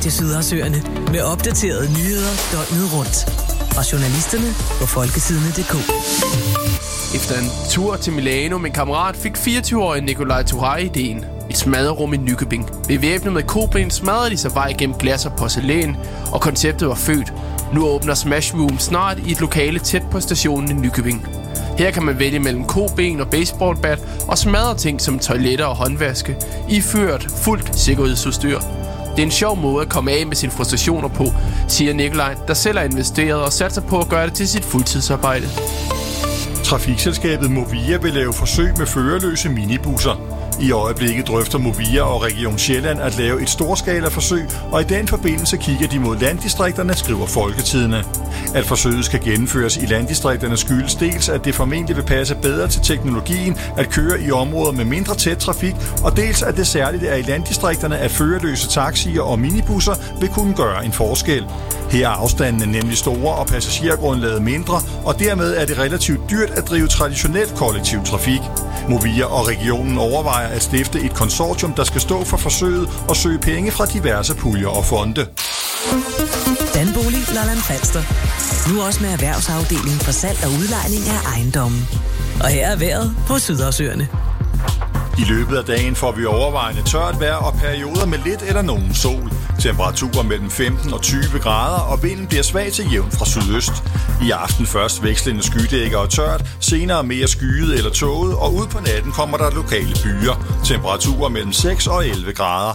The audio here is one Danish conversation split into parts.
Radio Sydhavsøerne med opdaterede nyheder døgnet rundt. Fra journalisterne på folkesidene.dk. Efter en tur til Milano med en kammerat fik 24-årige Nikolaj Touray ideen. Et smadrerum i Nykøbing. Bevæbnet med koben smadrede de sig vej gennem glas og porcelæn, og konceptet var født. Nu åbner Smash Room snart i et lokale tæt på stationen i Nykøbing. Her kan man vælge mellem koben og baseballbat og smadre ting som toiletter og håndvaske, iført fuldt sikkerhedsudstyr. Det er en sjov måde at komme af med sine frustrationer på, siger Nikolaj, der selv har investeret og satser på at gøre det til sit fuldtidsarbejde. Trafikselskabet Movia vil lave forsøg med førerløse minibusser. I øjeblikket drøfter Movia og Region Sjælland at lave et storskala forsøg, og i den forbindelse kigger de mod landdistrikterne, skriver Folketidende. At forsøget skal gennemføres i landdistrikterne skyldes dels, at det formentlig vil passe bedre til teknologien at køre i områder med mindre tæt trafik, og dels at det særligt er i landdistrikterne, at førerløse taxier og minibusser vil kunne gøre en forskel. Her er afstandene nemlig store og passagergrundlaget mindre, og dermed er det relativt dyrt at drive traditionel kollektiv trafik. Movia og regionen overvejer at stifte et konsortium, der skal stå for forsøget og søge penge fra diverse puljer og fonde. Danbolig Lolland Falster. Nu også med erhvervsafdelingen for salg og udlejning af ejendommen. Og her er vejret på Sydhavsøerne. I løbet af dagen får vi overvejende tørt vejr og perioder med lidt eller nogen sol. Temperaturer mellem 15 og 20 grader, og vinden bliver svag til jævn fra sydøst. I aften først vekslende skydækker og tørt, senere mere skyet eller tåget, og ud på natten kommer der lokale byer. Temperaturer mellem 6 og 11 grader.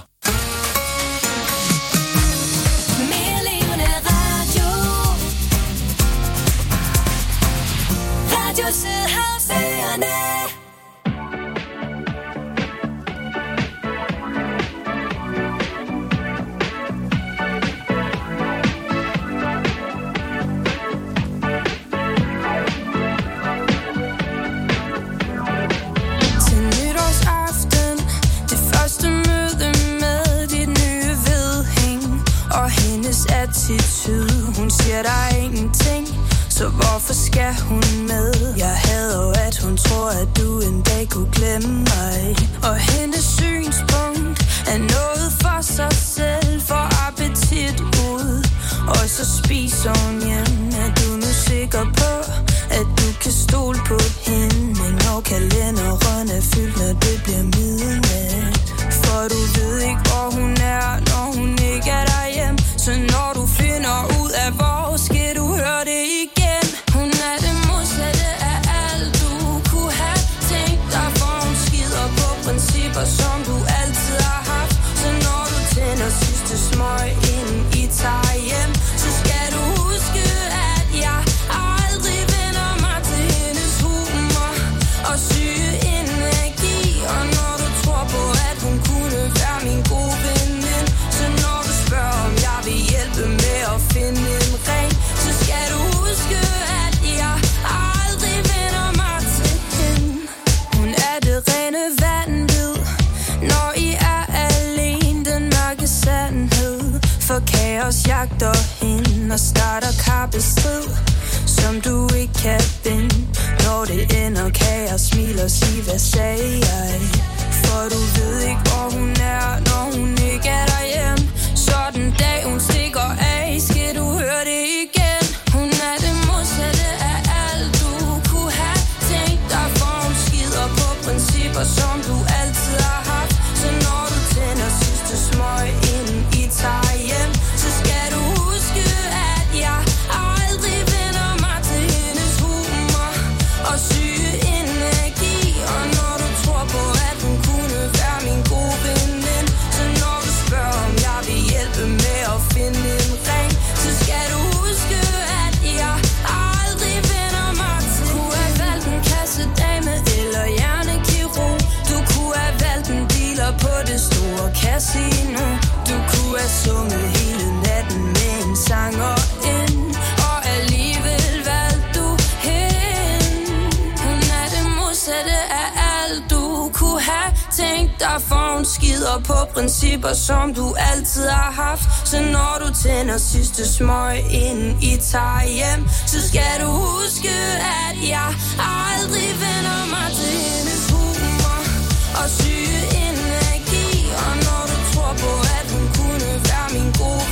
Hun siger der er ingenting, så hvorfor skal hun med? Jeg hader jo, at hun tror, at du en dag kunne glemme mig. Og hendes synspunkt er noget for sig selv, for appetit ud. Og så spiser hun hjem. Er du nu sikker på, at du kan stole på hende? Men når kalenderen er fyldt, når det bliver midnat. For du ved ikke, hvor hun er, når hun ikke er derhjemme. Så når du finder ud af, hvor skal du høre det igen. Hun er det modsatte af alt, du kunne have tænkt dig. For hun skider på principper, som du altid har haft. Så når du tænder sidste smøg, inden I tager hjem, så skal du huske, at jeg aldrig vender mig til hendes humor og syge energi. Og når du tror på, at hun kunne være min gode veninde, så når du spørger, om jeg vil hjælpe med at finde en ring, så skal du huske, at jeg aldrig vender mig til hende. Hun er det rene vanvid, når I er alene, den mørke sandhed. For kaos jagter hende og starter kappestrid, som du ikke kan vinde. Når det ender, kan jeg smile og sige, hvad sagde jeg? For du ved ikke, hvor hun er, når hun ikke er derhjemme. Så den dag hun stikker af, skal du høre det igen. Hun er det modsatte af alt, du kunne have tænkt dig. For hun skider på principper, som du altid har haft. Så når du tænder sidste smøg, inden I tager hjem, så skal du huske, at jeg aldrig vender mig til hendes humor og syge energi. Og når du tror på, at hun kunne være min gode veninde, så når du spørger, om jeg vil hjælpe med at finde en ring, så skal du huske, at jeg aldrig vender mig til. Du kunne have valgt en kassedame eller hjernekirurg. Du kunne have valgt en dealer på det store casino. Du kunne have sunget hele natten med en sanger ind, og alligevel valgte du hende. Hun er det modsatte af alt, du kunne have tænkt dig. For hun skider på principper, som du altid har haft. Så når du tænder sidste smøg, inden I tager hjem, så skal du huske, at jeg aldrig vender mig til hendes humor og syge energi. Og når du tror på, at hun kunne være min gode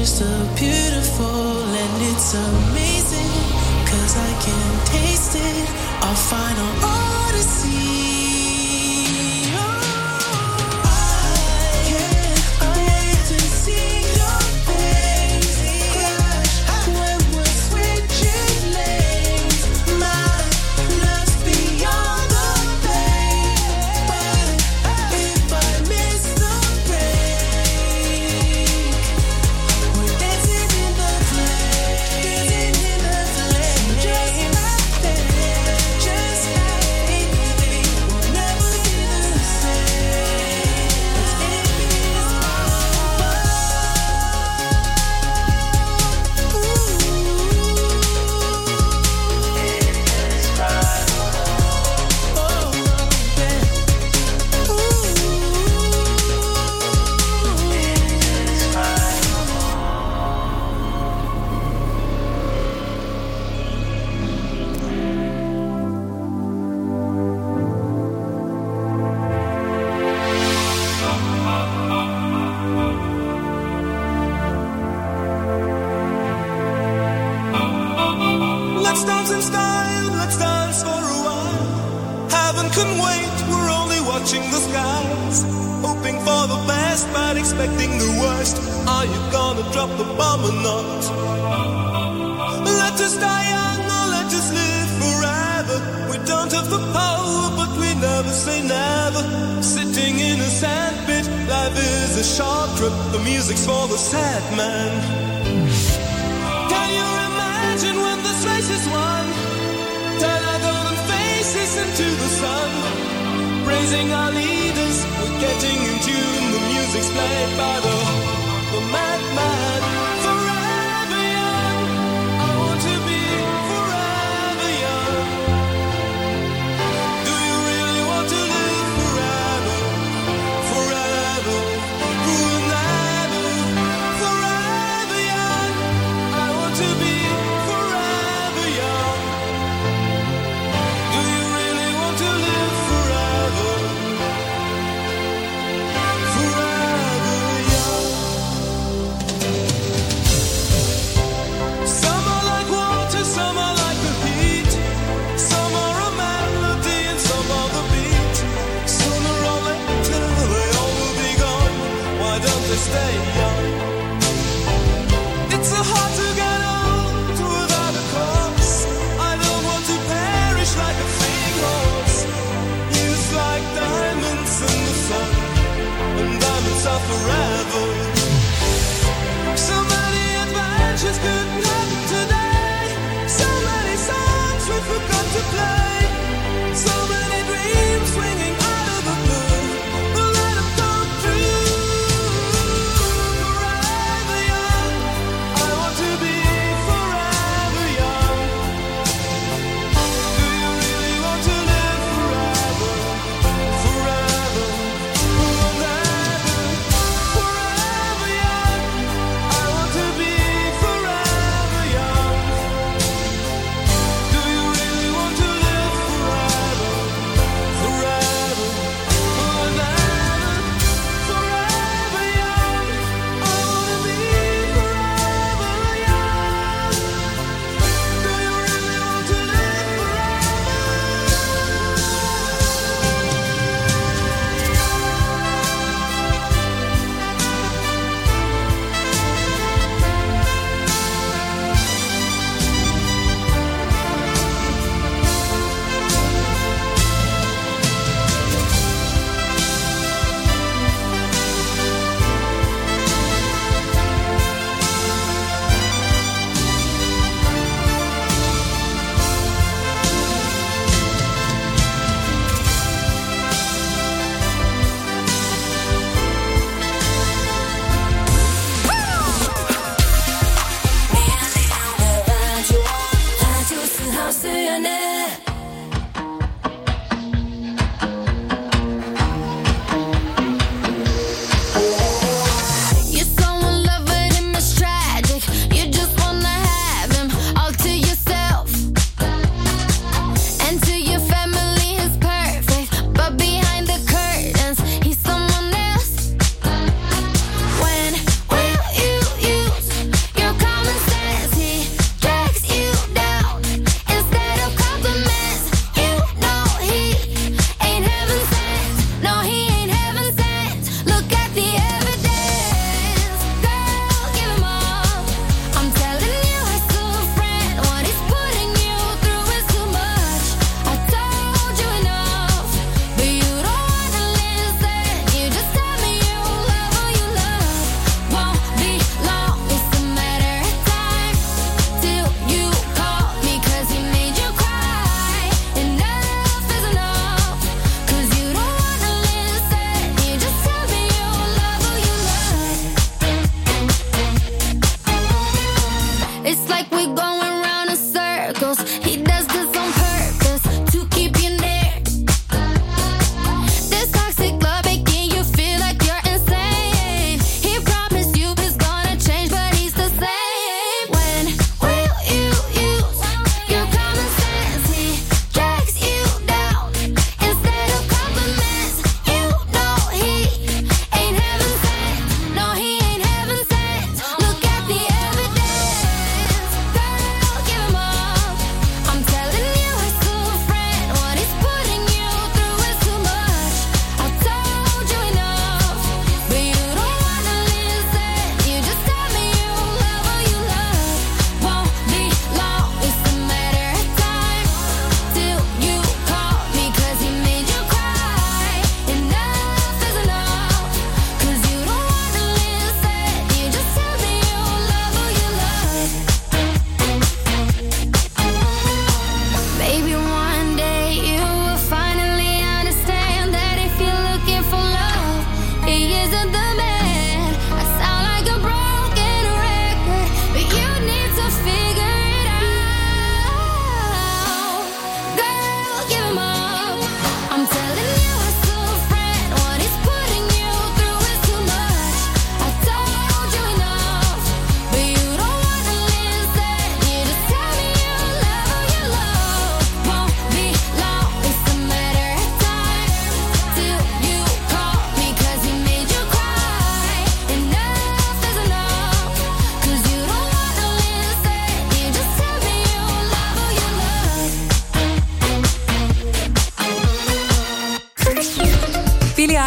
so beautiful and it's amazing, 'cause I can taste it, our final odyssey.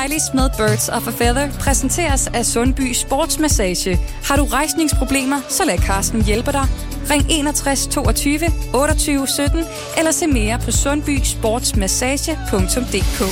Stylish med Birds of a Feather præsenteres af Sundby Sportsmassage. Har du rejsningsproblemer, så lad Carsten hjælpe dig. Ring 61 22 28 17 eller se mere på sundbysportsmassage.dk.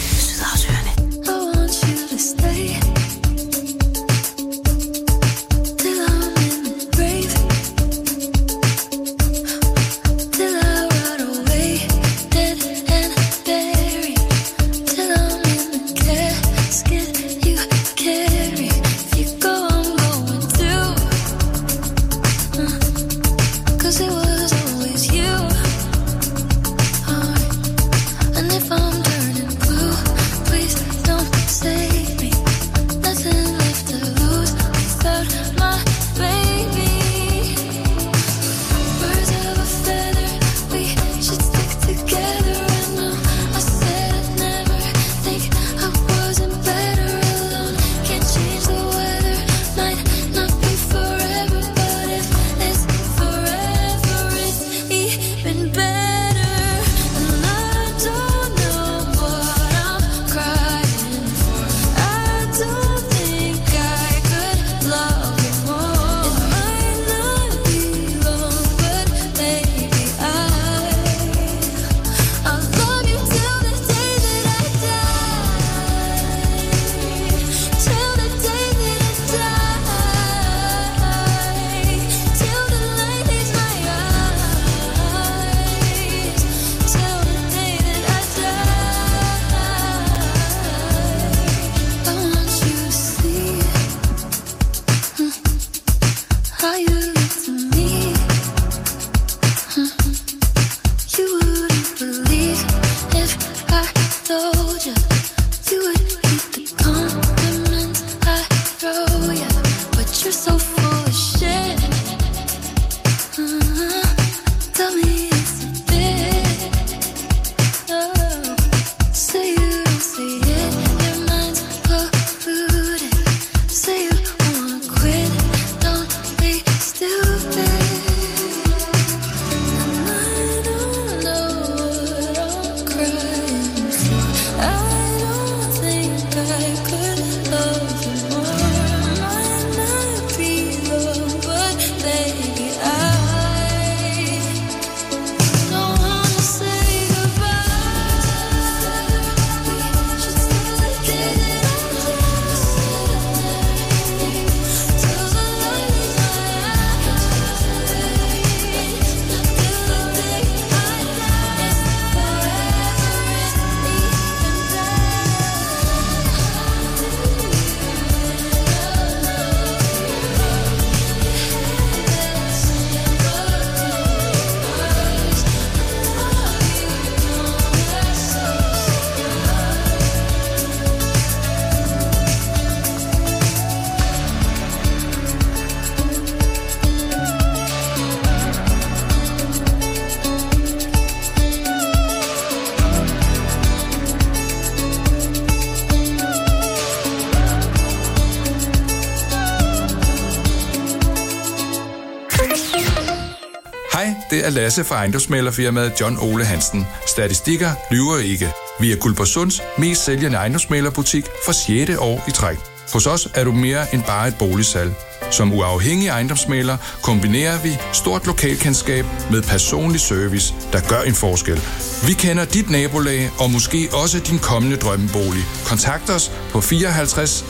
Det er Lasse fra ejendomsmæglerfirmaet John Ole Hansen. Statistikker lyver ikke. Vi er Guldborgsunds mest sælgende ejendomsmæglerbutik for 6. år i træk. Hos os er du mere end bare et boligsalg. Som uafhængig ejendomsmægler kombinerer vi stort lokalkendskab med personlig service, der gør en forskel. Vi kender dit nabolag og måske også din kommende drømmebolig. Kontakt os på 54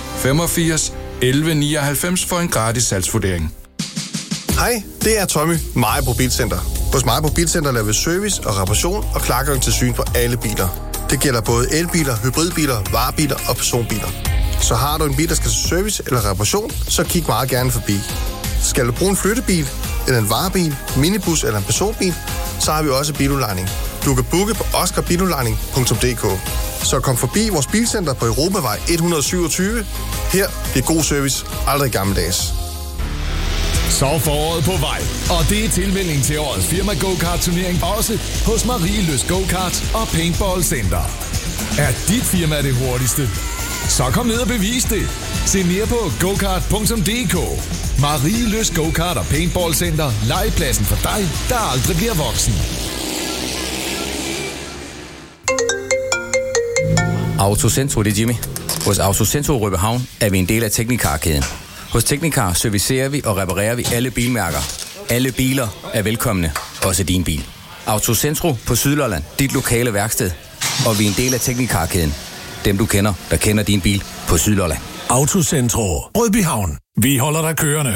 85 11 99 for en gratis salgsvurdering. Hej, det er Tommy, Majbo Bilcenter. Hos Majbo Bilcenter laver vi service og reparation og klargøring til syn på alle biler. Det gælder både elbiler, hybridbiler, varebiler og personbiler. Så har du en bil, der skal til service eller reparation, så kig meget gerne forbi. Skal du bruge en flyttebil, eller en varebil, minibus eller en personbil, så har vi også biludlejning. Du kan booke på oscarbiludlejning.dk. Så kom forbi vores bilcenter på Europavej 127. Her bliver god service aldrig gammeldags. Så er foråret på vej, og det er tilmelding til årets firma go-kart-turnering også hos Marie Løs Go-Kart og Paintball Center. Er dit firma det hurtigste? Så kom ned og bevis det. Se mere på gokart.dk. Marie Løs Go-Kart og Paintball Center. Legepladsen for dig, der aldrig bliver voksen. Autocentro, det er Jimmy. Hos Autocentro Rødbyhavn er vi en del af Teknikar-kæden. Hos Teknikar servicerer vi og reparerer vi alle bilmærker. Alle biler er velkomne, også din bil. Autocentro på Sydlolland, dit lokale værksted. Og vi er en del af Teknikar-kæden. Dem du kender, der kender din bil på Sydlolland. Autocentro Rødbyhavn. Vi holder dig kørende.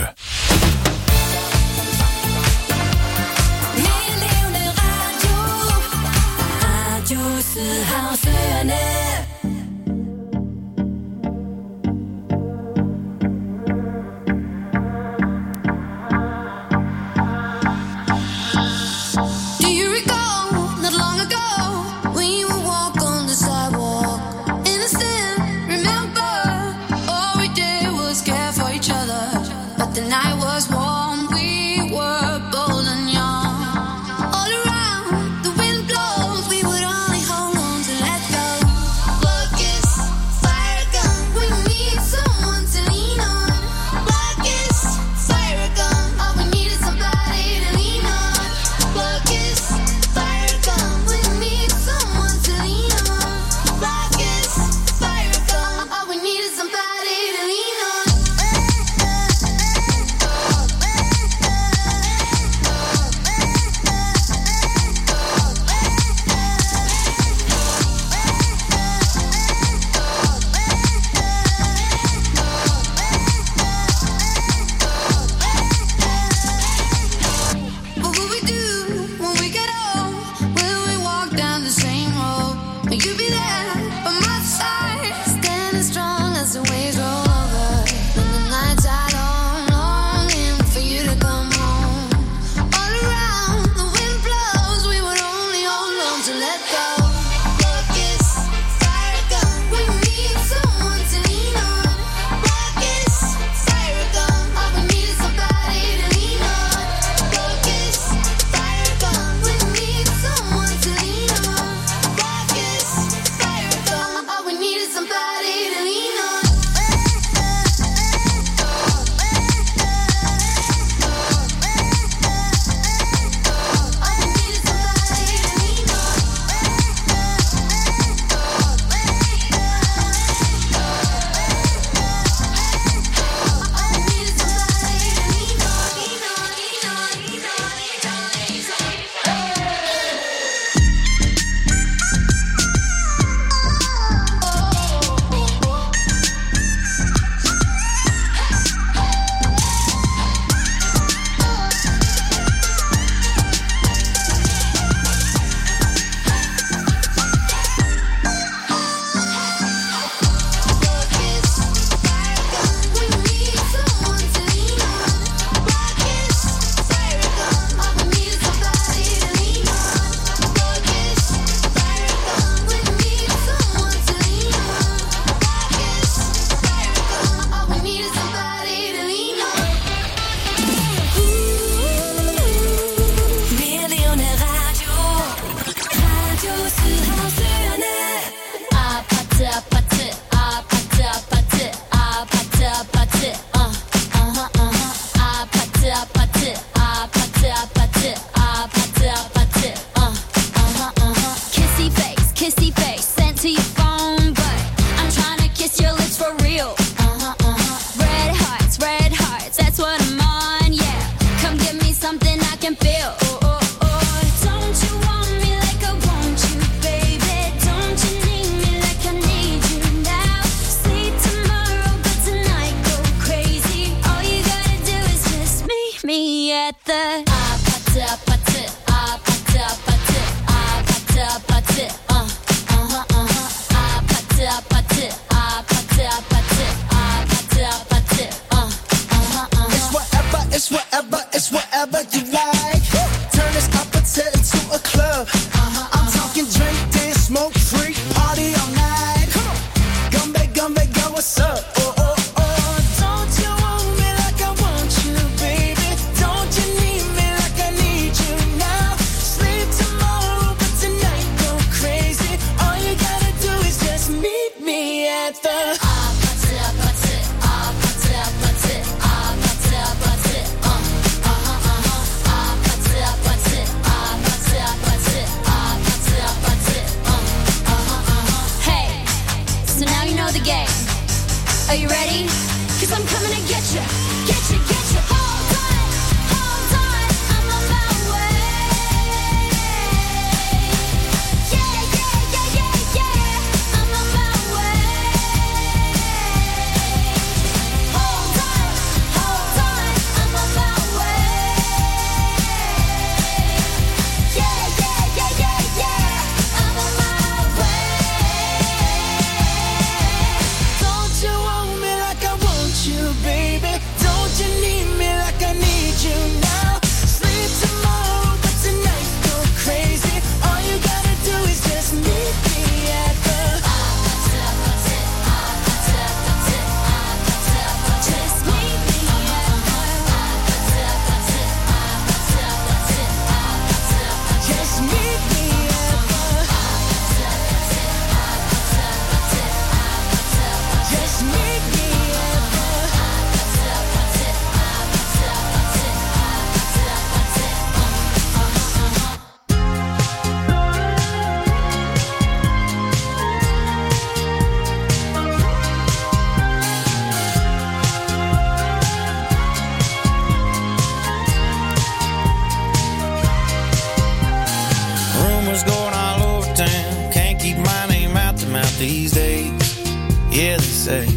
these days. Yeah, they say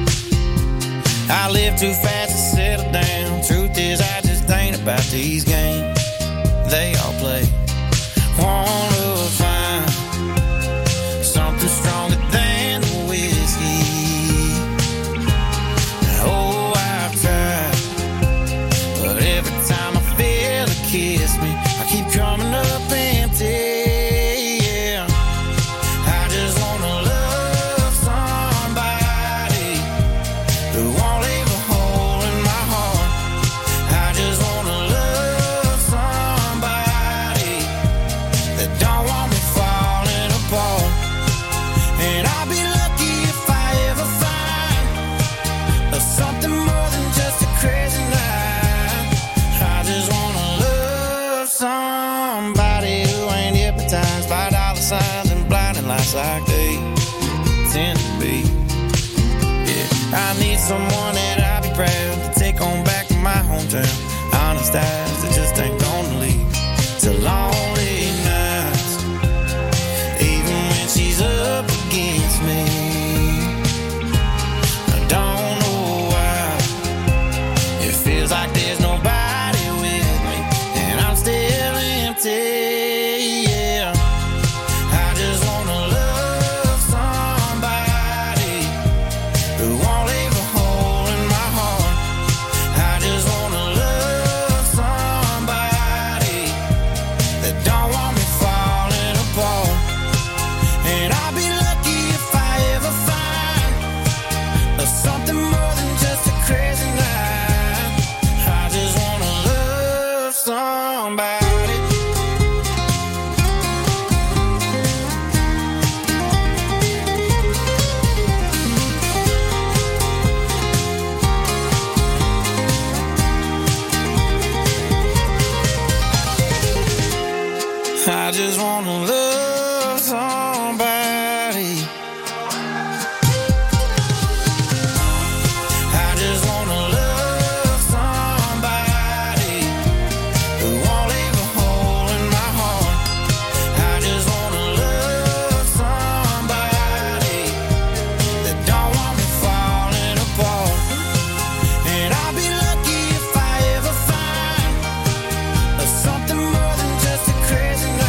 I live too fast to settle down. Truth is, I just ain't about these games they all play. Wanna find something stronger than the whiskey. Oh, I've tried, but every time I feel a kiss me, I keep coming up empty. Like they tend to be. Yeah, I need someone that I'll be proud to take on back to my hometown. Honest eyes that just ain't gonna leave to lonely nights, even when she's up against me. I don't know why it feels like there's nobody with me, and I'm still empty. I just wanna love somebody. I just wanna love somebody who won't leave a hole in my heart. I just wanna love somebody that don't want me falling apart. And I'll be lucky if I ever find something more than just a crazy night.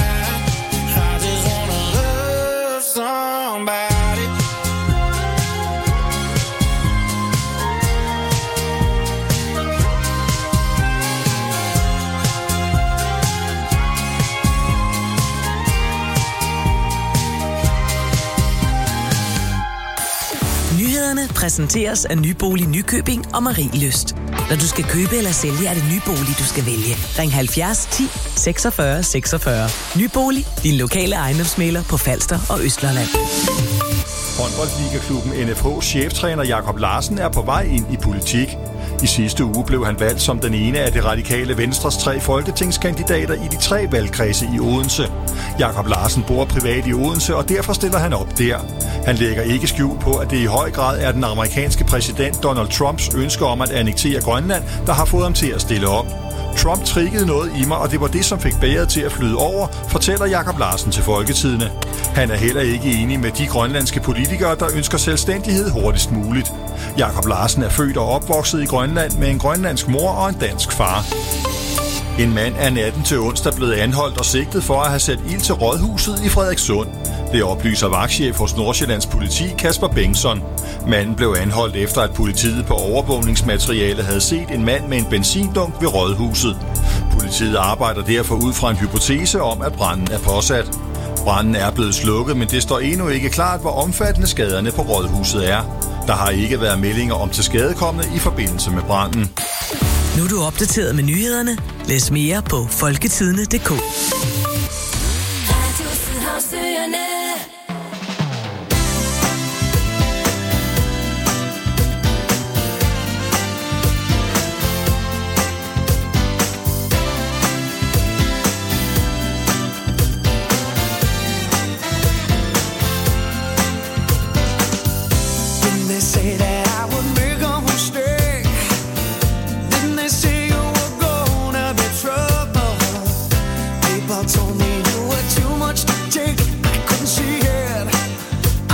Nyhederne præsenteres af Nybolig Nykøbing og Marie Lyst. Når du skal købe eller sælge, er det Nybolig, du skal vælge. Ring 70 10 46 46. Nybolig, din lokale ejendomsmægler på Falster og Østlandet. Håndboldligaklubben NFH's cheftræner Jakob Larsen er på vej ind i politik. I sidste uge blev han valgt som den ene af det radikale Venstres 3 folketingskandidater i de 3 valgkredse i Odense. Jakob Larsen bor privat i Odense, og derfor stiller han op der. Han lægger ikke skjul på, at det i høj grad er den amerikanske præsident Donald Trumps ønske om at annektere Grønland, der har fået ham til at stille op. Trump triggede noget i mig, og det var det, som fik bægeret til at flyde over, fortæller Jakob Larsen til Folketidende. Han er heller ikke enig med de grønlandske politikere, der ønsker selvstændighed hurtigst muligt. Jakob Larsen er født og opvokset i Grønland med en grønlandsk mor og en dansk far. En mand er natten til onsdag blevet anholdt og sigtet for at have sat ild til rådhuset i Frederikssund. Det oplyser vagtchef hos Nordsjællands politi Kasper Bengtsson. Manden blev anholdt efter, at politiet på overvågningsmaterialet havde set en mand med en benzindunk ved rådhuset. Politiet arbejder derfor ud fra en hypotese om, at branden er påsat. Branden er blevet slukket, men det står endnu ikke klart, hvor omfattende skaderne på rådhuset er. Der har ikke været meldinger om tilskadekomne i forbindelse med branden. Nu er du opdateret med nyhederne. Læs mere på folketidende.dk. Told me you were too much to take. I couldn't see it.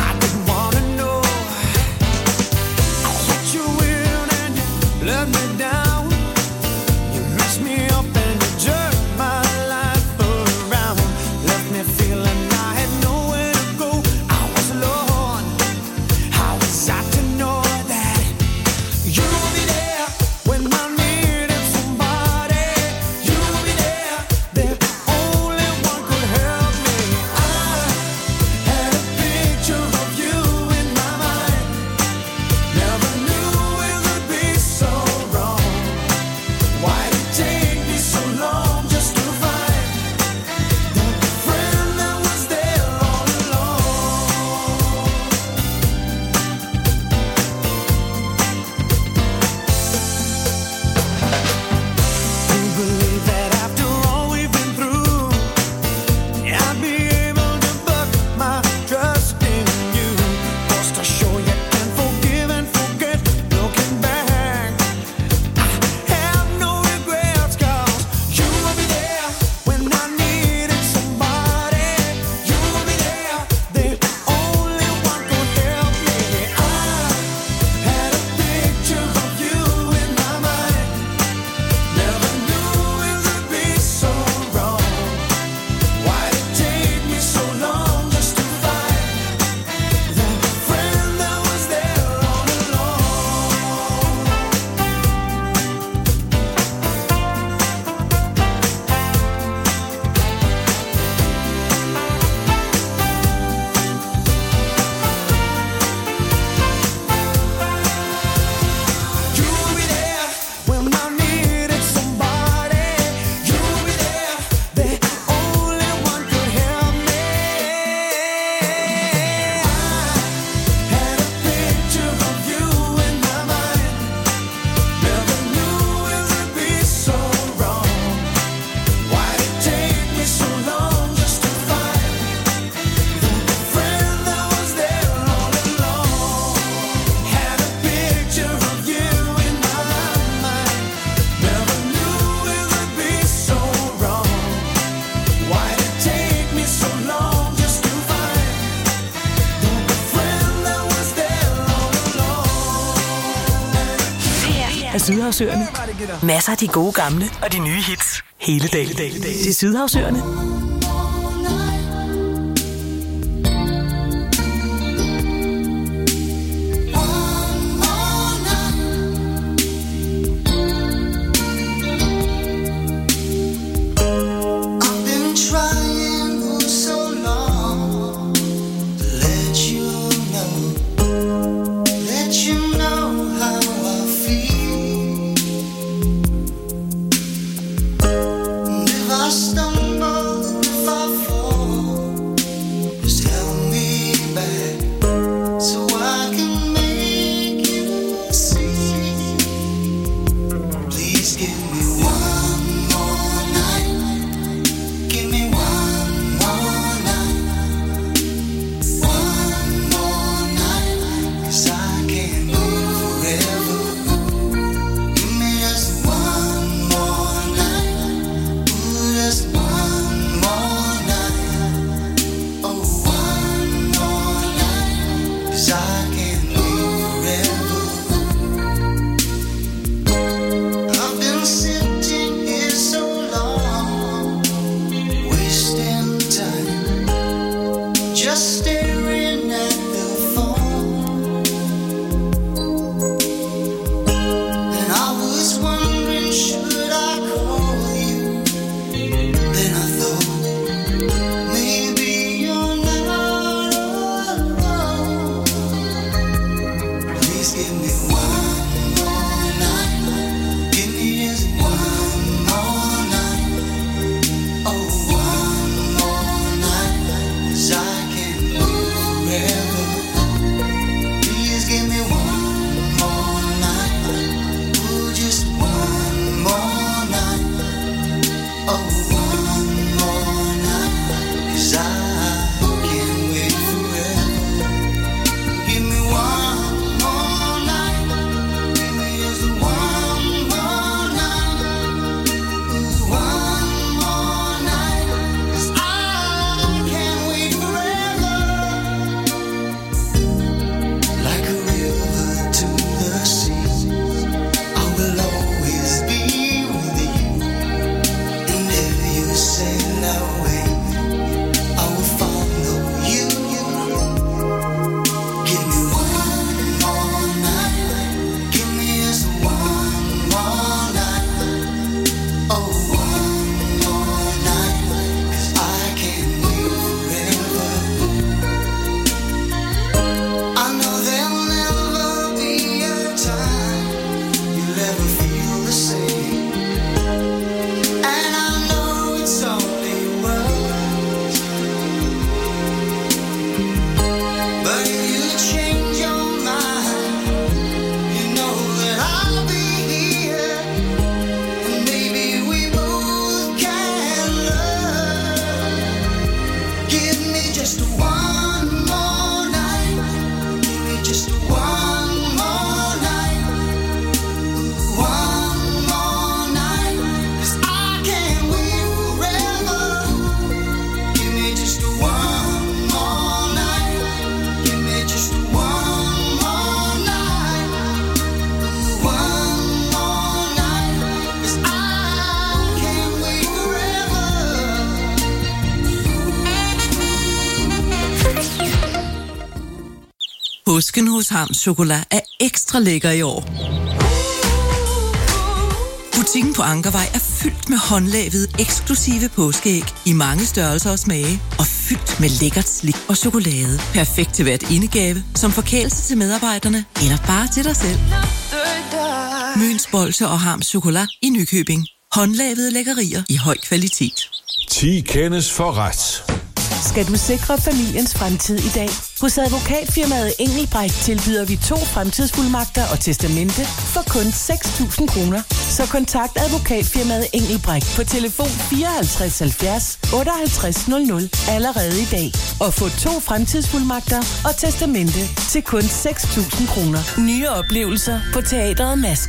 af Sydhavsøerne. Masser af de gode gamle og de nye hits hele dagen. Det er Sydhavsøerne. Påsken hos Harms Chokolade er ekstra lækker i år. Butikken på Ankervej er fyldt med håndlavede, eksklusive påskeæg i mange størrelser og smage, og fyldt med lækkert slik og chokolade. Perfekt til hvert indegave, som forkælelse til medarbejderne eller bare til dig selv. Møns Bolsje og Harms Chokolade i Nykøbing. Håndlavede lækkerier i høj kvalitet. 10 kendes for ret. Skal du sikre familiens fremtid i dag? Hos advokatfirmaet Engelbrecht tilbyder vi 2 fremtidsfuldmagter og testamente for kun 6.000 kroner. Så kontakt advokatfirmaet Engelbrecht på telefon 54 70 58 00 allerede i dag. Og få 2 fremtidsfuldmagter og testamente til kun 6.000 kroner. Nye oplevelser på Teatret Masken.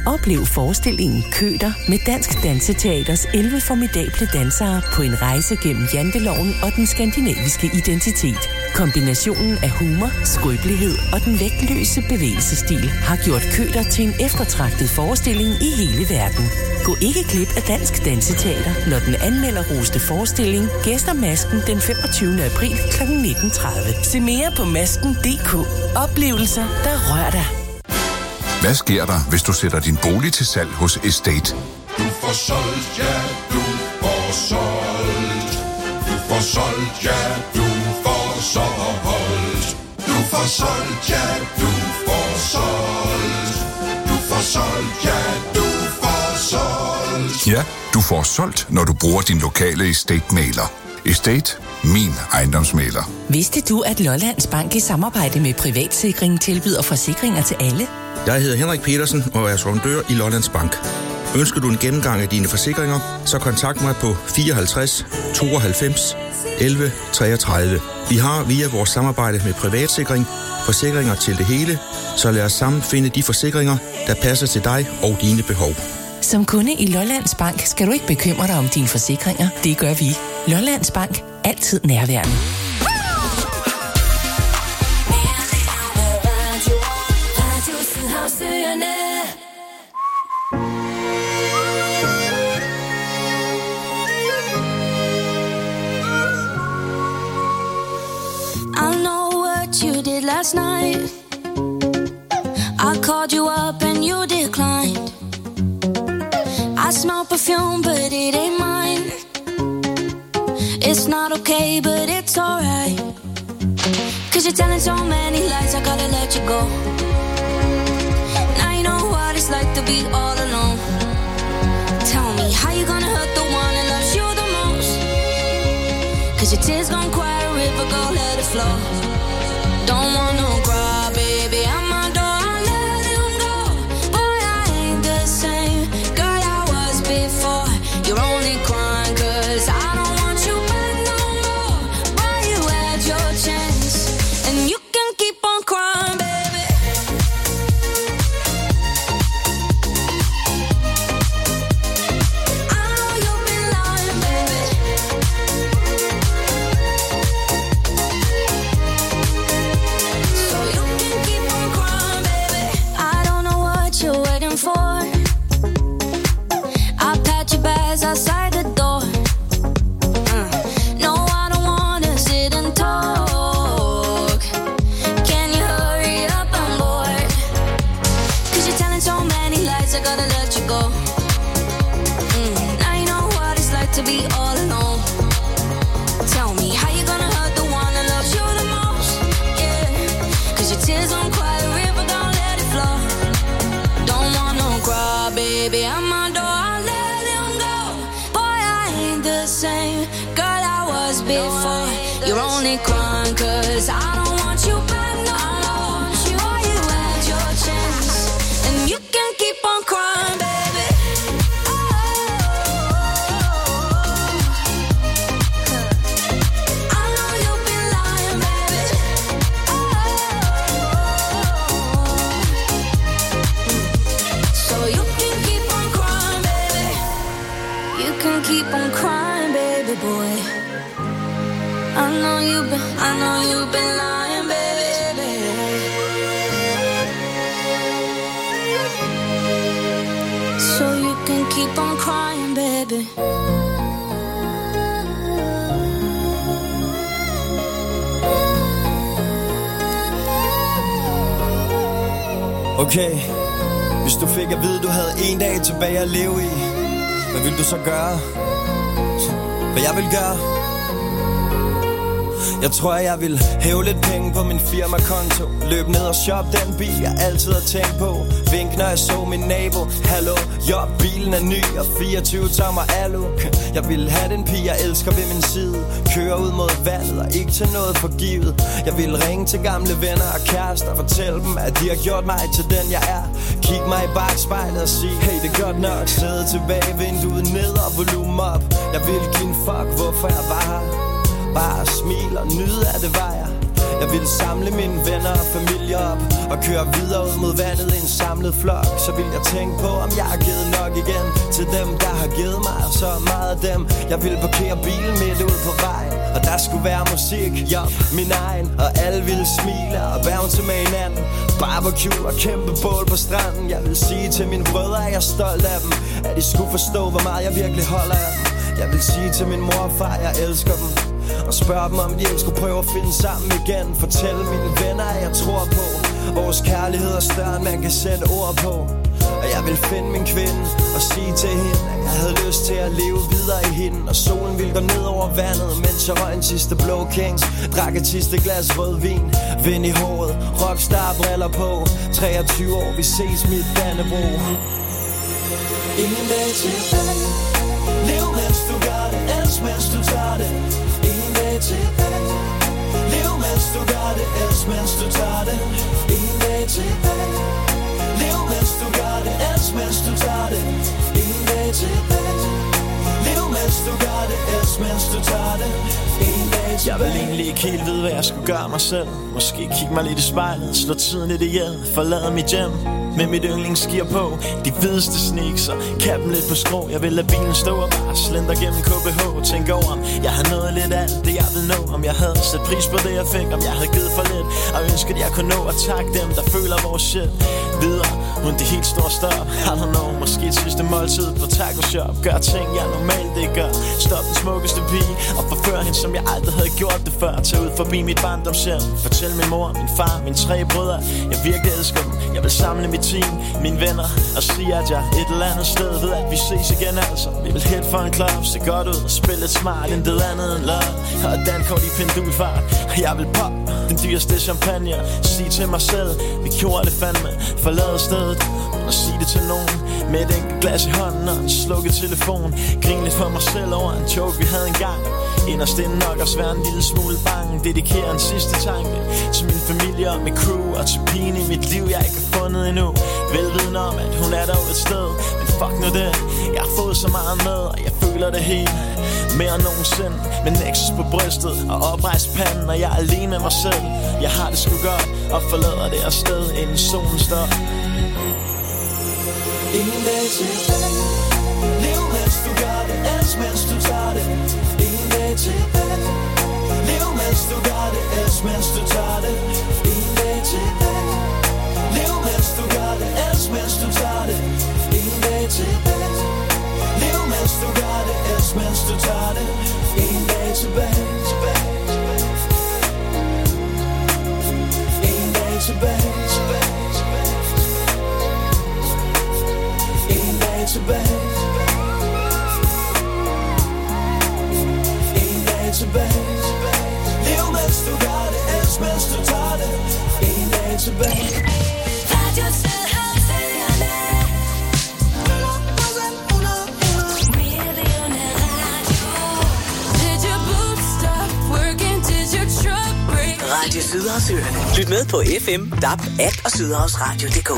Oplev forestillingen Køter med Dansk Danseteaters 11 formidable dansere på en rejse gennem janteloven og den skandinaviske identitet. Kombinationen af humor, skrøbelighed og den vægtløse bevægelsesstil har gjort Køter til en eftertragtet forestilling i hele verden. Gå ikke glip af Dansk Danseteater, når den anmelderroste forestilling gæster Masken den 25. april kl. 19.30. Se mere på masken.dk. Oplevelser, der rører dig. Hvad sker der, hvis du sætter din bolig til salg hos Estate? Du får solgt, ja, du får solgt. Du får solgt, ja, du får solgt. Du får solgt, ja, du får solgt. Du får solgt, ja, du får solgt. Ja, du får solgt, når du bruger din lokale Estate-mailer. Estate, min ejendomsmægler. Vidste du, at Lollands Bank i samarbejde med Privatsikring tilbyder forsikringer til alle? Jeg hedder Henrik Petersen og er sondør i Lollands Bank. Ønsker du en gennemgang af dine forsikringer, så kontakt mig på 54 92 11 33. Vi har via vores samarbejde med Privatsikring forsikringer til det hele, så lad os sammen finde de forsikringer, der passer til dig og dine behov. Som kunde i Lollands Bank skal du ikke bekymre dig om dine forsikringer. Det gør vi. Lollands Bank. Altid nærværende. I know what you did last night. I called you up and you declined. I smell perfume, but it ain't mine. It's not okay, but it's alright. Cause you're telling so many lies, I gotta let you go. Now you know what it's like to be all alone. Tell me, how you gonna hurt the one that loves you the most? Cause your tears gon' quiet a river, go let it flow. Don't want no cry, baby, I'm my door, I let him go. Boy, I ain't the same girl I was before. You're only crying cause I don't want you back no more. Boy, you had your chance and you can keep on crying, baby. I know you've been lying, baby. So you can keep on crying, baby. I don't know what you're waiting for. I pat your bags outside the door. No, I don't wanna sit and talk. Can you hurry up? I'm bored. Cause you're telling so many lies, I gotta let you go. Now you know what it's like to be all alone. Tell me, how you gonna hurt the one that loves you the most? Yeah, cause your tears don't quiet a river, don't let it flow. Don't want no cry, baby, I'm my door, I let him go. Boy, I ain't the same girl I was before. You're only crying cause I don't want you back no more. Boy, you had your chance and you can keep on crying, baby. I know you've been lying, baby. So you can keep on crying, baby. You can keep on crying, baby boy. I know you've been lying, baby. So you can keep on crying, baby. Okay, hvis du fik at vide, du havde en dag tilbage at leve i, hvad vil du så gøre? Hvad jeg vil gøre? Jeg tror, jeg vil hæve lidt penge på min firmakonto. Løb ned og shop den bil, jeg altid har tænkt på. Vink, når jeg så min nabo. Hallo, jo, bilen er ny og 24 tommer alu. Jeg vil have den pige, jeg elsker ved min side. Køre ud mod vandet og ikke til noget forgivet. Jeg vil ringe til gamle venner og kærester. Fortælle dem, at de har gjort mig til den, jeg er. Kig mig i bagspejlet og sige, hey, det er godt nok. Sidde tilbage, vinduet ned og volumen op. Jeg vil give en fuck, hvorfor jeg var her. Bare smil og nyde af det var jeg. Jeg ville samle mine venner og familie op og køre videre ud mod vandet i en samlet flok. Så ville jeg tænke på, om jeg har givet nok igen til dem, der har givet mig så meget af dem. Jeg ville parkere bilen midt ud på vejen, og der skulle være musik, ja, min egen. Og alle ville smile og bounce med hinanden. Barbecue og kæmpe bål på stranden. Jeg ville sige til mine brødre, at jeg er stolt af dem, at de skulle forstå, hvor meget jeg virkelig holder af dem. Jeg vil sige til min mor og far, jeg elsker dem, og spørge dem, om de ikke skulle prøve at finde sammen igen. Fortælle mine venner, at jeg tror på vores kærlighed er større, end man kan sætte ord på. Og jeg vil finde min kvinde og sige til hende, at jeg havde lyst til at leve videre i hende. Og solen ville gå ned over vandet, mens jeg røg en sidste blå kings. Drak et sidste glas rødvin, vind i håret, rockstar briller på. 23 år, vi ses mit Dannebro. Ingen dag tilbage, lev mens du gør det, elsk mens du tager det. Ingen dag tilbage, lev mens du gør det, elsk mens du tager det. Ingen dag tilbage, lev mens du gør det, elsk mens du tager det. Ingen dag tilbage, lev mens du gør det, elsk mens du tager det. Ingen dag tilbage. Jeg vil egentlig ikke helt vide, hvad jeg skulle gøre mig selv. Måske kigge mig lidt i spejlet, slå tiden lidt ihjel, forlade mit hjem med mit yndlingsgear på, de hvideste sneaks og kappen lidt på skrå. Jeg vil lade bilen stå og bare slender gennem KBH. Tænk over, om jeg har nået lidt af det, jeg vil nå. Om jeg havde sat pris på det, jeg fik, om jeg havde givet for lidt. Og ønsket, jeg kunne nå at takke dem, der føler vores shit videre. Uden det helt store stop, I don't know. Måske et sidste måltid på taco shop. Gør ting, jeg normalt ikke gør. Stop den smukkeste pige og forfør hende, som jeg aldrig havde gjort det før. Tag ud forbi mit barndomshjem. Fortæl min mor, min far, mine 3 brødre, jeg virkelig elsker dem. Jeg vil samle mit team, mine venner, og sige, at jeg et eller andet sted ved, at vi ses igen altså. Vi vil hit for en club, se godt ud og spille lidt smart, intet andet end love. Og et dankort i pendulfart, og jeg vil pop den dyreste champagne. Sige til mig selv, vi gjorde det fandme, forlade stedet og sige det til nogen med et enkelt glas i hånden og en slukket telefon. Grin lidt for mig selv over en joke, vi havde engang. Inderst inden nok også være en lille smule bange. Dedikerer en sidste tanke til min familie og mit crew, og til pigen i mit liv, jeg ikke har fundet endnu. Velvidende om, at hun er der et sted, men fuck nu det. Jeg har fået så meget med, og jeg føler det hele mere end nogensinde. Med Nexus på brystet og oprejst panden, og jeg er alene med mig selv. Jeg har det sgu godt og forlader det afsted, inden solen står. Ingen dag tilbage, lev mens du gør det, elsk mens du tager det. Ingen dag tilbage, lev mens du gør det, elsk mens du tager det. Ingen dag tilbage, lev mens du gør det, elsk mens du tager det. Ingen dag tilbage, lev mens du gør det, elsk mens du tager det. Ingen dag tilbage, ingen dag tilbage, ingen dag tilbage, ingen dag tilbage. Lev mens du gør det, elsk mens du tager det. Ingen dag tilbage. Radio Sydhavsøerne. Lyt med på FM, DAB, app og sydhavsradio.dk.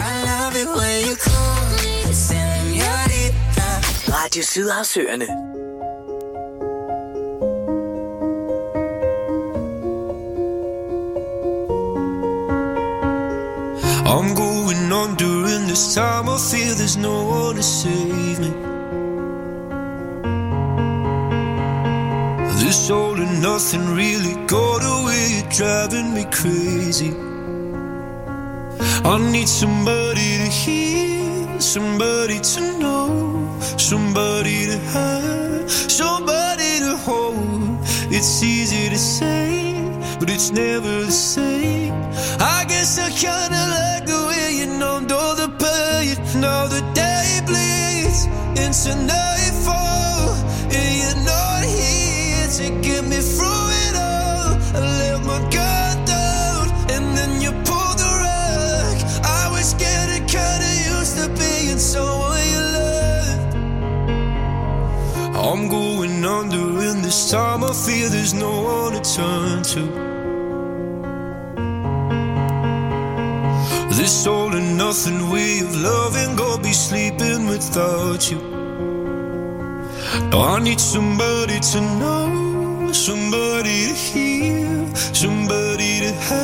Radio Sydhavsøerne. I'm going on during this time. I feel there's no one to save me. This all and nothing really got away, driving me crazy. I need somebody to hear, somebody to know, somebody to have, somebody to hold. It's easy to say, but it's never the same. I guess I kinda like the way you numbed all the pain. Now the day bleeds into nightfall, and you're not here to get me through it all. I let my guard down, and then you pulled the rug. I was getting kinda used to being someone you loved. I'm going under, and this time I feel there's no one to turn to. This all and nothing way of loving, gonna be sleeping without you. I need somebody to know, somebody to hear, somebody to have.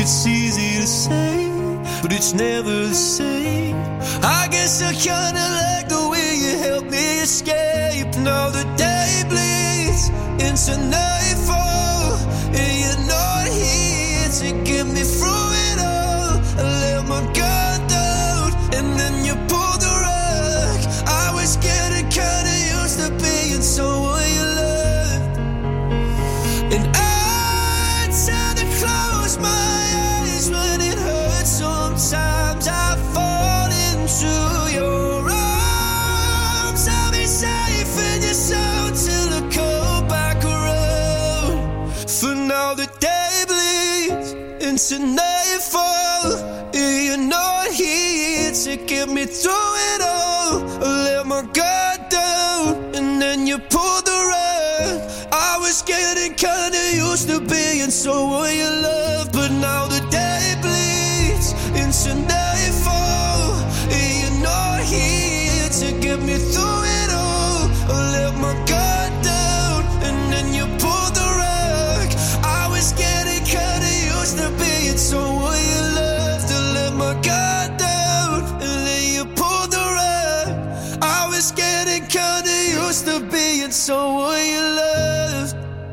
it's easy to say, but it's never the same. I guess I kinda like the way you help me escape. Now the day bleeds into nightfall, and you're not here to get me through it all. I let my guard down, and then you pulled the rug. I was getting kinda used to being someone you loved, and I tend to close my eyes when it hurts. Sometimes I fall into your arms. I'll be safe in your soul till I come back around. For now the day bleeds into nightfall, and you're not here to get me through it all. I let my guard down, and then you pulled the rug. I was getting kinda used to being someone you love, but now the day bleeds into nightfall, and you're not here to get me through it all. I let my guard down, and then you pulled the rug. I was getting kinda used to being someone you loved. I let my guard down, and then you pulled the rug. I was getting kinda used to being someone you loved.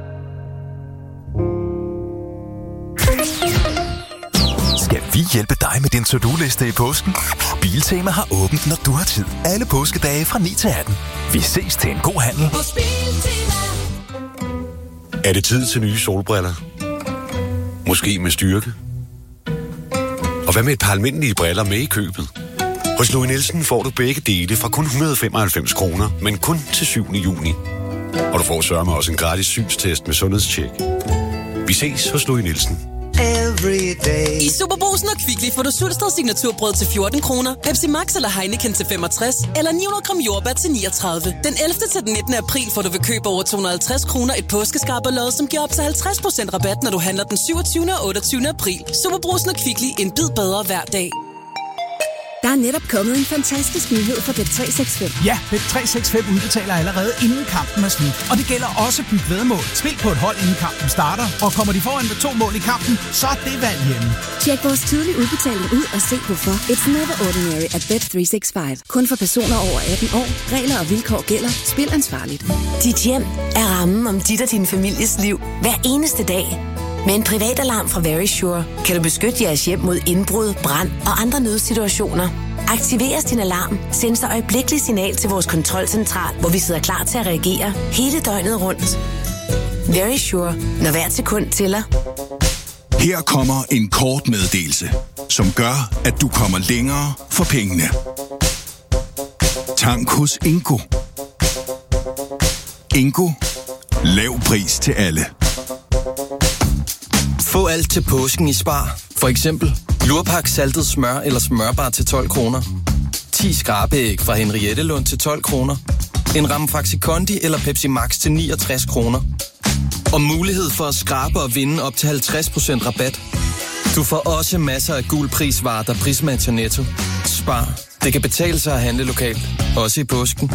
Skal vi hjælpe dig med din to-do-liste i påsken? Biltema har åbent, når du har tid. Alle påskedage fra 9 til 18. Vi ses til en god handel. Er det tid til nye solbriller? Måske med styrke? Og hvad med et par almindelige briller med i købet? Hos Louis Nielsen får du begge dele fra kun 195 kroner, men kun til 7. juni. Og du får sørme også en gratis synstest med sundhedstjek. Vi ses hos Louis Nielsen. I Superbrugsen og Kvickly får du Sulsted signaturbrød til 14 kroner, Pepsi Max eller Heineken til 65, eller 900 gram jordbær til 39. Den 11. til den 19. april får du ved køb over 250 kroner et påskeskarperlod, som giver op til 50% rabat, når du handler den 27. og 28. april. Superbrugsen og Kvickly, en bid bedre hver dag. Der er netop kommet en fantastisk nyhed fra Bet365. Ja, Bet365 udbetaler allerede inden kampen er slut. Og det gælder også byt væddemål. Spil på et hold inden kampen starter, og kommer de foran med 2 mål i kampen, så er det valg hjemme. Tjek vores tidlige udbetaling ud og se hvorfor. It's never ordinary at Bet365. Kun for personer over 18 år. Regler og vilkår gælder. Spil ansvarligt. Dit hjem er rammen om dit og din families liv hver eneste dag. Med en privatalarm fra Verisure kan du beskytte jeres hjem mod indbrud, brand og andre nødsituationer. Aktiveres din alarm, send så øjeblikkeligt signal til vores kontrolcentral, hvor vi sidder klar til at reagere hele døgnet rundt. Verisure, når hvert sekund tæller. Her kommer en kort meddelelse, som gør, at du kommer længere for pengene. Tank hos Ingo. Ingo. Lav pris til alle. Få alt til påsken i Spar. For eksempel lurpak saltet smør eller smørbar til 12 kroner. 10 skrabeæg fra Henriette Lund til 12 kroner. En ramme Faxi Kondi eller Pepsi Max til 69 kroner. Og mulighed for at skrabe og vinde op til 50% rabat. Du får også masser af gul prisvarer, der prismatcher Netto. Spar. Det kan betale sig at handle lokalt. Også i påsken.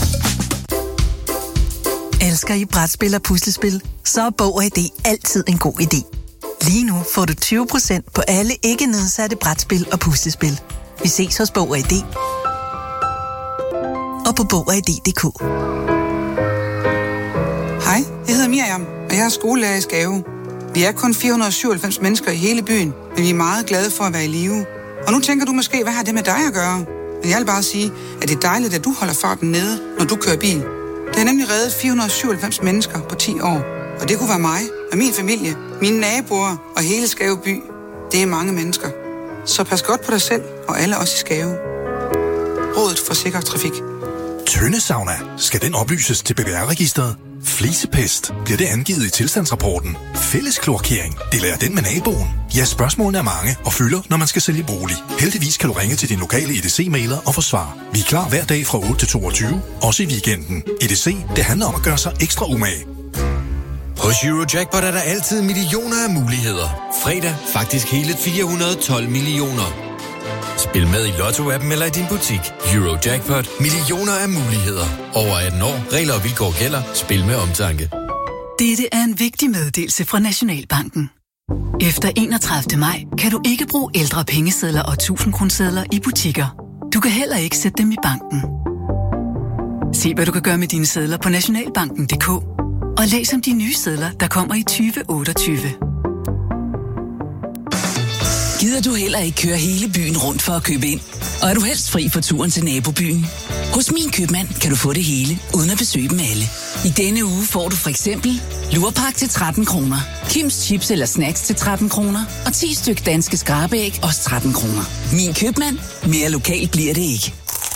Elsker I brætspil og puslespil? Så er Bog og ID altid en god idé. Lige nu får du 20% på alle ikke nedsatte brætspil og puslespil. Vi ses hos Bog og ID. Og på BogOgID.dk. Hej, jeg hedder Miriam, og jeg er skolelærer i Skave. Vi er kun 497 mennesker i hele byen, men vi er meget glade for at være i live. Og nu tænker du måske, hvad har det med dig at gøre? Men jeg vil bare sige, at det er dejligt, at du holder farten nede, når du kører bil. Det har nemlig reddet 497 mennesker på 10 år. Og det kunne være mig og min familie, mine naboer og hele Skave by. Det er mange mennesker. Så pas godt på dig selv og alle os i Skave. Rådet for Sikker Trafik. Tøndesauna. Skal den oplyses til BBR-registeret? Flisepest. Bliver det angivet i tilstandsrapporten? Fælleskloakering. Deler den med naboen? Ja, spørgsmålene er mange og fylder, når man skal sælge bolig. Heldigvis kan du ringe til din lokale EDC-mailer og få svar. Vi er klar hver dag fra 8 til 22, også i weekenden. EDC, det handler om at gøre sig ekstra umage. Hos Eurojackpot er der altid millioner af muligheder. Fredag faktisk hele 412 millioner. Spil med i Lotto-appen eller i din butik. Eurojackpot. Millioner af muligheder. Over 18 år. Regler og vilkår gælder. Spil med omtanke. Dette er en vigtig meddelelse fra Nationalbanken. Efter 31. maj kan du ikke bruge ældre pengesedler og 1000-kronesedler i butikker. Du kan heller ikke sætte dem i banken. Se, hvad du kan gøre med dine sedler på nationalbanken.dk. Og læs om de nye sedler, der kommer i 2028. Gider du heller ikke køre hele byen rundt for at købe ind? Og er du helst fri for turen til nabobyen? Hos Min Købmand kan du få det hele, uden at besøge dem alle. I denne uge får du for eksempel lurpak til 13 kroner, Kims chips eller snacks til 13 kroner, og 10 styk danske skrabeæg, også 13 kroner. Min Købmand. Mere lokalt bliver det ikke.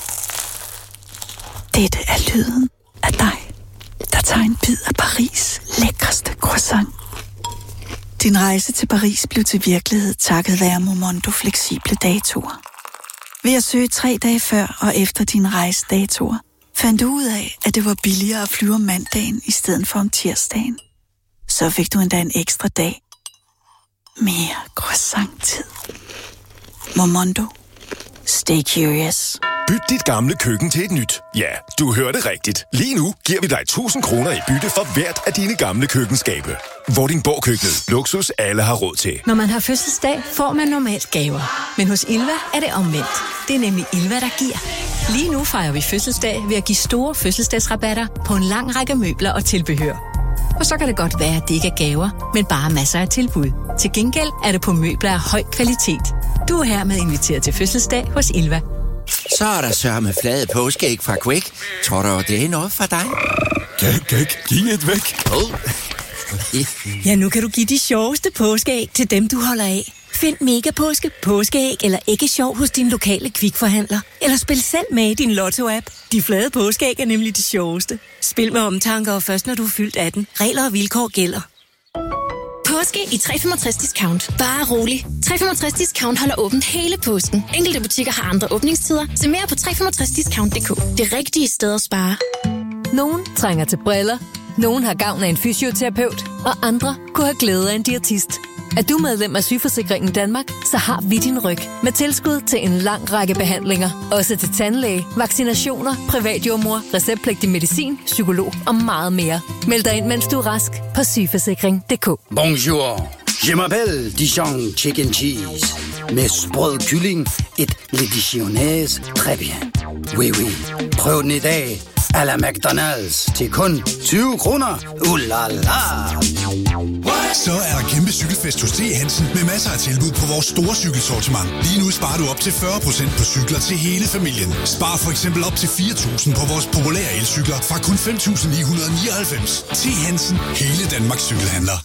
Dette er lyden af dig, der tager en bid af Paris' lækreste croissant. Din rejse til Paris blev til virkelighed takket være Momondo fleksible datoer. Ved at søge 3 dage før og efter din rejsedatoer, fandt du ud af, at det var billigere at flyve om mandagen i stedet for om tirsdagen. Så fik du endda en ekstra dag. Mere croissant-tid. Momondo. Stay curious. Byt dit gamle køkken til et nyt. Ja, du hørte rigtigt. Lige nu giver vi dig 1000 kroner i bytte for hvert af dine gamle køkkenskabe. Vordingborg Køkkenet. Luksus alle har råd til. Når man har fødselsdag, får man normalt gaver. Men hos Ilva er det omvendt. Det er nemlig Ilva, der giver. Lige nu fejrer vi fødselsdag ved at give store fødselsdagsrabatter på en lang række møbler og tilbehør. Og så kan det godt være, at det ikke er gaver, men bare masser af tilbud. Til gengæld er det på møbler af høj kvalitet. Du er hermed inviteret til fødselsdag hos Ilva. Så er der sørme flade påskeæg fra Quick. Tror du, det er noget for dig? Giv et væk. Ja, nu kan du give de sjoveste påskeæg til dem, du holder af. Find Mega Påske, påskeæg eller æggesjov hos din lokale Kvikforhandler. Eller spil selv med i din Lotto-app. De flade påskeæg er nemlig de sjoveste. Spil med omtanke og først når du er fyldt 18. Regler og vilkår gælder. Påske i 365 Discount. Bare rolig. 365 Discount holder åbent hele påsken. Enkelte butikker har andre åbningstider. Se mere på 365discount.dk. Det rigtige sted at spare. Nogen trænger til briller. Nogen har gavn af en fysioterapeut. Og andre kunne have glæde af en diætist. Er du medlem af Sygeforsikringen Danmark, så har vi din ryg. Med tilskud til en lang række behandlinger. Også til tandlæge, vaccinationer, privatjordmor, receptpligtig medicin, psykolog og meget mere. Meld dig ind, mens du er rask på sygeforsikring.dk. Bonjour. Je m'appelle Dijon Chicken Cheese. Med sprød kylling, et le dijonnaise très bien. Oui, oui. Prøv den i dag. A la McDonald's til kun 20 kroner. La la. Så er der kæmpe cykelfest hos T. Hansen med masser af tilbud på vores store cykelsortiment. Lige nu sparer du op til 40% på cykler til hele familien. Spar for eksempel op til 4.000 på vores populære elcykler fra kun 5.999. T. Hansen. Hele Danmarks cykelhandler.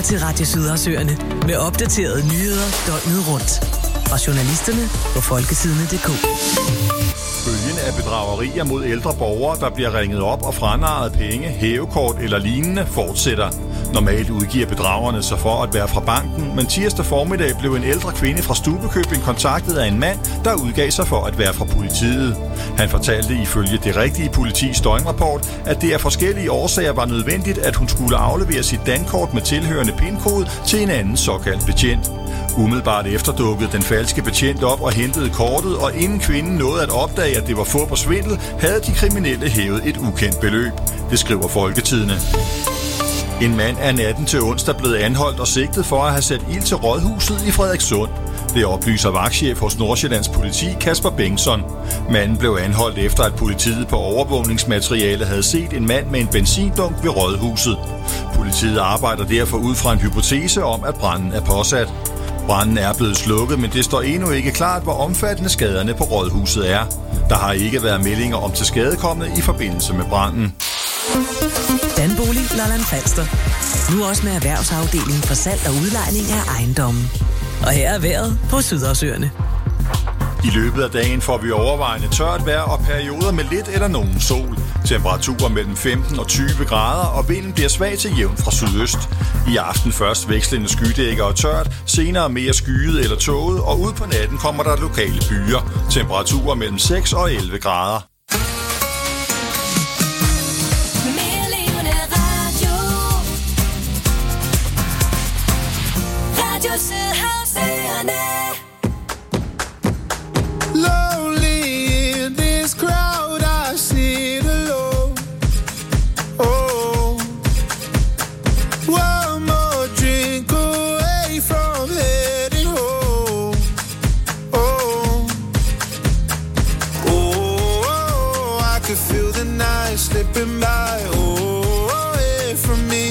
til Radio Sydhavsøerne med opdaterede nyheder døgnet rundt. Fra journalisterne på folkesidene.dk. Bølgen af bedragerier mod ældre borgere, der bliver ringet op og franarret penge, hævekort eller lignende, fortsætter. Normalt udgiver bedragerne sig for at være fra banken, men tirsdag formiddag blev en ældre kvinde fra Stubbekøbing kontaktet af en mand, der udgav sig for at være fra politiet. Han fortalte ifølge Det Rigtige Politis døgnrapport, at det af forskellige årsager var nødvendigt, at hun skulle aflevere sit dankort med tilhørende PIN-kode til en anden såkaldt betjent. Umiddelbart efter dukkede den falske betjent op og hentede kortet, og inden kvinden nåede at opdage, at det var fup og svindel, havde de kriminelle hævet et ukendt beløb. Det skriver Folketidende. En mand er natten til onsdag blevet anholdt og sigtet for at have sat ild til rådhuset i Frederikssund. Det oplyser vagtchef hos Nordsjællands politi, Kasper Bengtsson. Manden blev anholdt efter, at politiet på overvågningsmateriale havde set en mand med en benzindunk ved rådhuset. Politiet arbejder derfor ud fra en hypotese om, at branden er påsat. Branden er blevet slukket, men det står endnu ikke klart, hvor omfattende skaderne på rådhuset er. Der har ikke været meldinger om tilskadekomne i forbindelse med branden. Danbolig Lolland Falster. Nu også med erhvervsafdelingen for salg og udlejning af ejendommen. Og her er vejret på Sydhavsøerne. I løbet af dagen får vi overvejende tørt vejr og perioder med lidt eller nogen sol. Temperaturer mellem 15 og 20 grader, og vinden bliver svag til jævn fra sydøst. I aften først vekslende skydækker og tørt, senere mere skyet eller tåget, og ud på natten kommer der lokale byer. Temperaturer mellem 6 og 11 grader. Slipping by, away from me.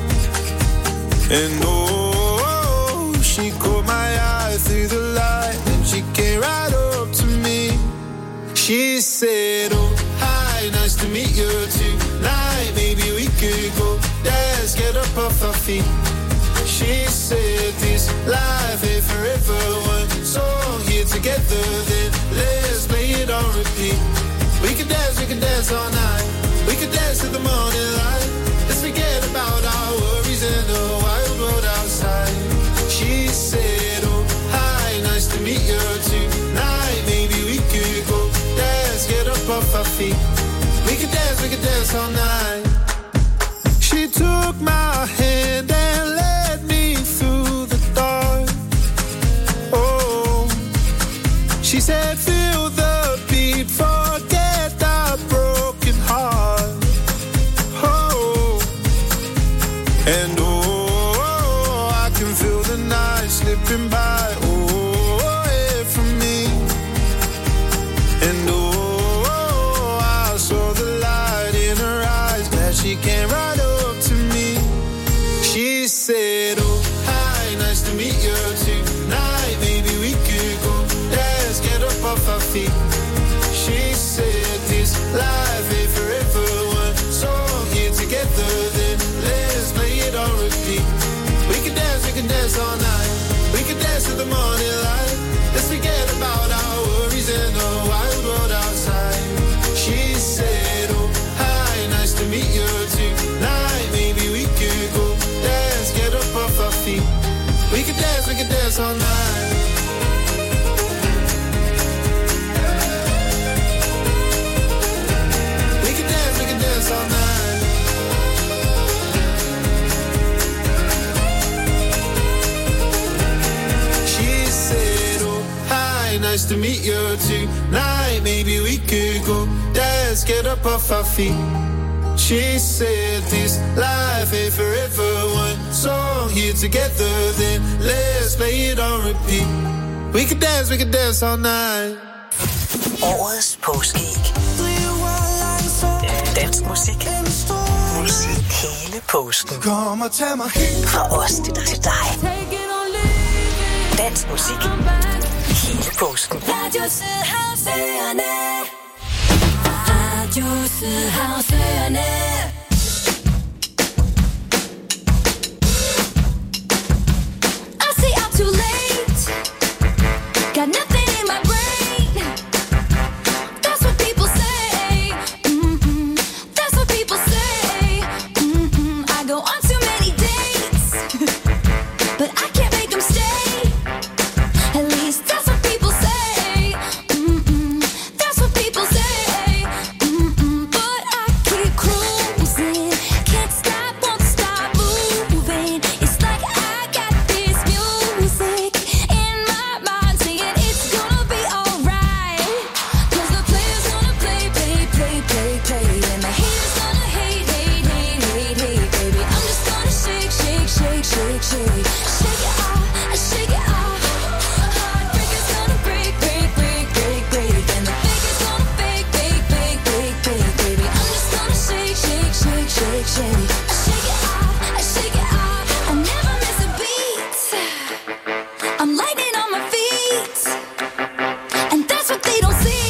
And she caught my eye through the light, and she came right up to me. She said, oh, hi, nice to meet you tonight. Maybe we could go dance, get up off our feet. She said, this life ain't forever. One song here together, then let's play it on repeat. We can dance all night. We can dance to the morning light. Let's forget about our worries and the wild world outside. She said, oh, hi, nice to meet you tonight. Maybe we could go dance, get up off our feet. We can dance all night. She took my hand and led me through the dark. Oh, she said, feel the beat, forget the broken heart. Oh, and I can feel the night slipping by, away from me. And I saw the light in her eyes, that she came right up to me. She said, oh, hi, nice to meet you tonight. Maybe we could go dance, get up off our feet. She said, this life ain't forever. One song here together, then let's play it on repeat. We can dance all night. We can dance to the morning light. Let's forget about our worries and the wild world outside. She said, oh, hi, nice to meet you tonight. Maybe we could go dance, get up off our feet. We can dance all night. We can dance all night. She said, oh, hi, nice to meet you tonight. Maybe we could go dance, get up off our feet. She said, this life ain't forever. One song here together, then let's play it on repeat. We can dance all night. Årets påskeæg. Dansk musik. Musik hele påsken. Kom og tag mig helt. Fra os til dig. Dansk musik hele påsken. Radio Sydhavsøerne. Radio Sydhavsøerne. but I can't make them stay. At least that's what people say. That's what people say. But I keep cruising, can't stop, won't stop moving. It's like I got this music in my mind saying it's gonna be alright. 'Cause the players gonna play, play, play, play, play, and the haters gonna hate, hate, hate, hate, hate, baby. I'm just gonna shake, shake, shake, shake, shake, shake it off, shake it off. Heartbreakers gonna break, break, break, break, break, and the fakers gonna fake, fake, fake, fake, fake, baby. I'm just gonna shake, shake, shake, shake, shake, shake it off, shake it off. I never miss a beat. I'm lightning on my feet, and that's what they don't see.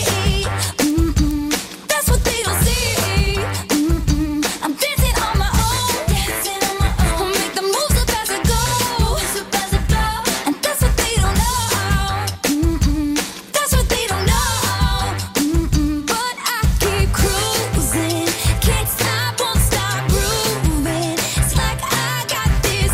That's what they don't see. I'm dancing on my own, dancing on my own. I'll make the moves up as I go, and that's what they don't know. That's what they don't know. But I keep cruising, can't stop, won't stop grooving. It's like I got this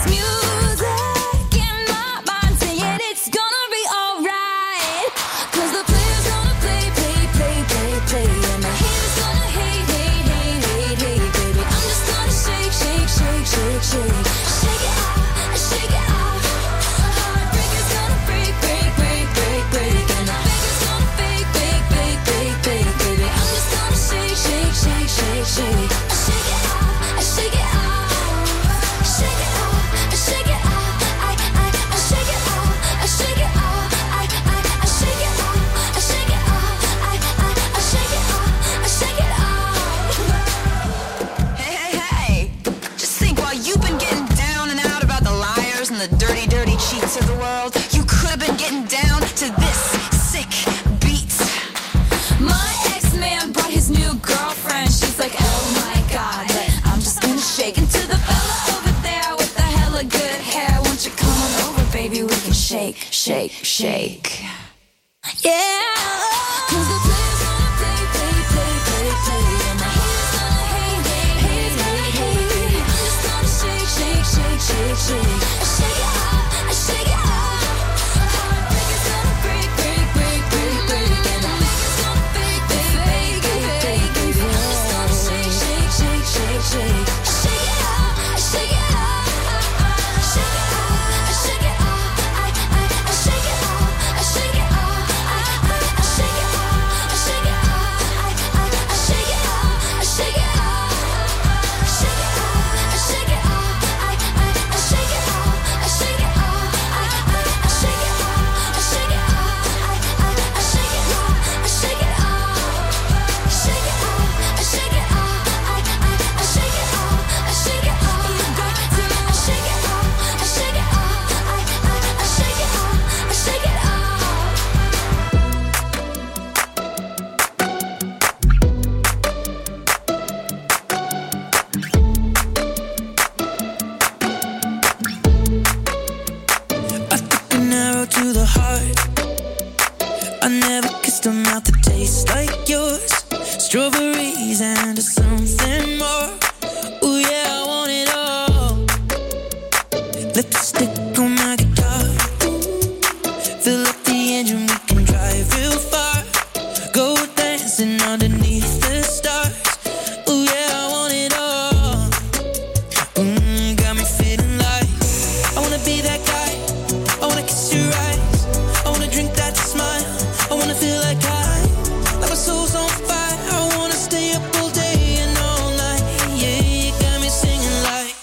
music in my mind saying it's gonna be alright. 'Cause the players gonna play, play, play, play, play, and the haters gonna hate, hate, hate, hate, hate, baby. I'm just gonna shake, shake, shake, shake, shake, shake it off, shake it off. Heartbreakers gonna break, break, break, break, break, and the fakers gonna fake, fake, fake, fake, fake, baby. I'm just gonna shake, shake, shake, shake, shake, shake it off, shake it off, shake it off, shake it off. I shake it off, shake it off. I shake it off, shake it off. I shake it off, shake it off. Hey, hey, hey. Just think, while you've been getting down and out about the liars and the dirty, dirty cheats of the world, you could have been getting down to this sick beat. My ex-man brought his new girlfriend. She's like, oh my god, but I'm just gonna shake into the fella over there with the hella good hair. Won't you come on over, baby? We can shake, shake, shake. Yeah. 'Cause the players gonna play, play, play, play, play, and the haters gonna hate, hate, hate, hate, hate, baby. I'm just gonna shake, shake, shake, shake, shake, shake it off, shake it off. Heartbreakers gonna break, break, break, break, break, and the fakers gonna fake, fake, fake, fake, fake, baby. I'm just gonna shake, shake, shake, shake, shake, shake it off, shake it off, shake it off, shake it off. I shake it off, shake it off. I shake it off, shake it off. I shake it off, shake it off, shake it off, shake it off. I shake it off, shake it off. I shake it off, shake it off. I shake it off, shake it off, shake it off, shake it off. I shake it off, shake it off. You got to shake it off, shake it off. I shake it off, shake it off. An arrow to the heart. I never kissed a mouth that tastes like yours. Strawberries and something more. Ooh yeah, I want it all. Lipstick on my guitar. Fill up the engine, we can drive real far. Go dancing underneath the stars.